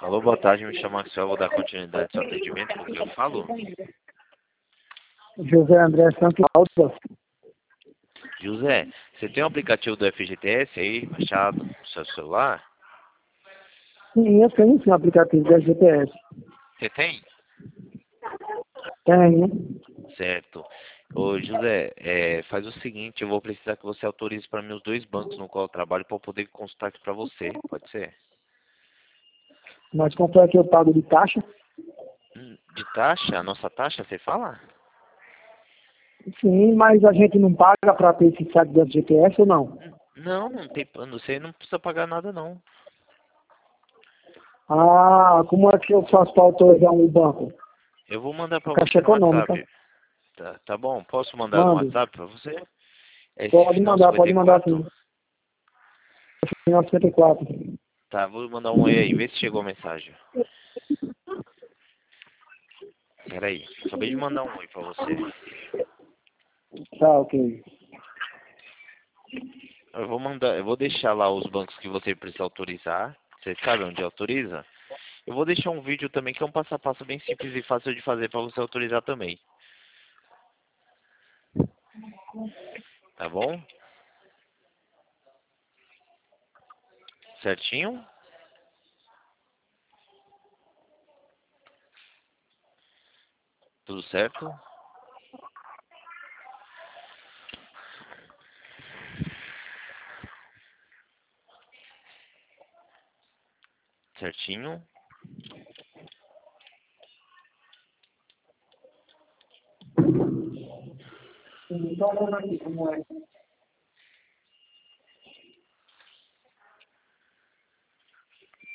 Alô, boa tarde, me chamo Axel, vou dar continuidade ao seu atendimento, com quem eu falo? José André Santos Alves. José, você tem o aplicativo do FGTS aí, baixado no seu celular? Sim, eu tenho sim o aplicativo da GPS. Você tem? Tenho. Certo. Ô, José, faz o seguinte, eu vou precisar que você autorize para mim os dois bancos no qual eu trabalho para eu poder consultar aqui para você, pode ser? Mas quanto é que eu pago de taxa? De taxa? A nossa taxa, você fala? Sim, mas a gente não paga para ter esse site da GPS ou não? Não, você não precisa pagar nada não. Ah, como é que eu faço para autorizar um banco? Eu vou mandar A para Caixa você no Econômica. WhatsApp. Tá bom? Posso mandar no Mande. WhatsApp para você? É esse Pode final mandar, pode mandar 54? sim. Final 54. Tá, vou mandar um oi aí, vê se chegou a mensagem. Pera aí, acabei de mandar um oi pra você. Tá, ok. Eu vou deixar lá os bancos que você precisa autorizar. Você sabe onde autoriza? Eu vou deixar um vídeo também que é um passo a passo bem simples e fácil de fazer pra você autorizar também. Tá bom? Certinho? Tudo certo? Certinho? Sim, tô olhando aqui como é.